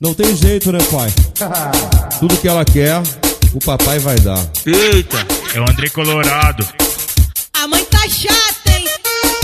Não tem jeito, né, pai? Tudo que ela quer, o papai vai dar. Eita, é o André Colorado. A mãe tá chata, hein?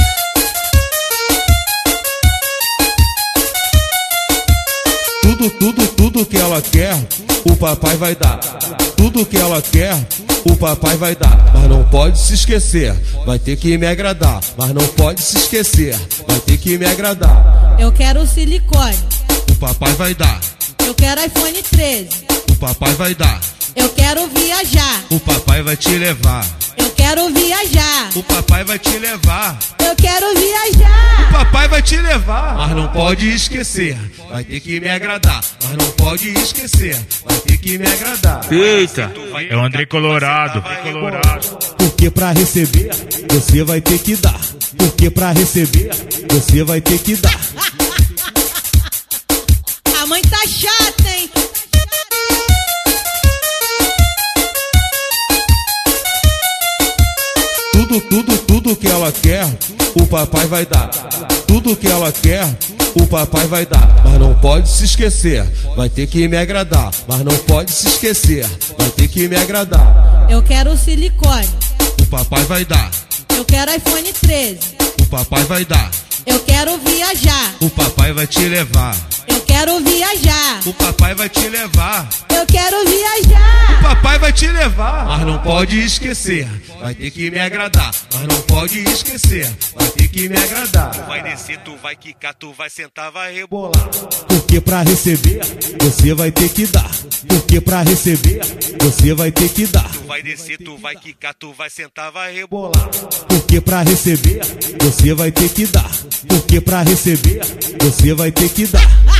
Tudo que ela quer, o papai vai dar. Tudo que ela quer, o papai vai dar. Mas não pode se esquecer, vai ter que me agradar. Mas não pode se esquecer, vai ter que me agradar. Eu quero silicone. O papai vai dar. Eu quero iPhone 13. O papai vai dar. Eu quero viajar. O papai vai te levar. Eu quero viajar. O papai vai te levar. Eu quero viajar. O papai vai te levar. Mas não pode esquecer, vai ter que me agradar. Mas não pode esquecer, vai ter que me agradar. Eita, é o André Colorado. Porque pra receber, você vai ter que dar. Porque pra receber, você vai ter que dar. A mãe tá chata, hein? Tudo que ela quer, o papai vai dar. Tudo que ela quer, o papai vai dar. Mas não pode se esquecer, vai ter que me agradar. Mas não pode se esquecer, vai ter que me agradar. Eu quero silicone. O papai vai dar. Eu quero iPhone 13. O papai vai dar. Eu quero viajar. O papai vai te levar. Eu quero viajar. O papai vai te levar. Eu quero viajar. O papai vai te levar. Mas não pode esquecer, vai ter que me agradar. Mas não pode esquecer, vai ter que me agradar. Tu vai descer, tu vai quicar, tu vai sentar, vai rebolar. Porque pra receber, você vai ter que dar. Porque pra receber, você vai ter que dar. Tu vai descer, tu vai quicar, tu vai sentar, vai rebolar. Porque pra receber, você vai ter que dar. Porque pra receber, você vai ter que dar.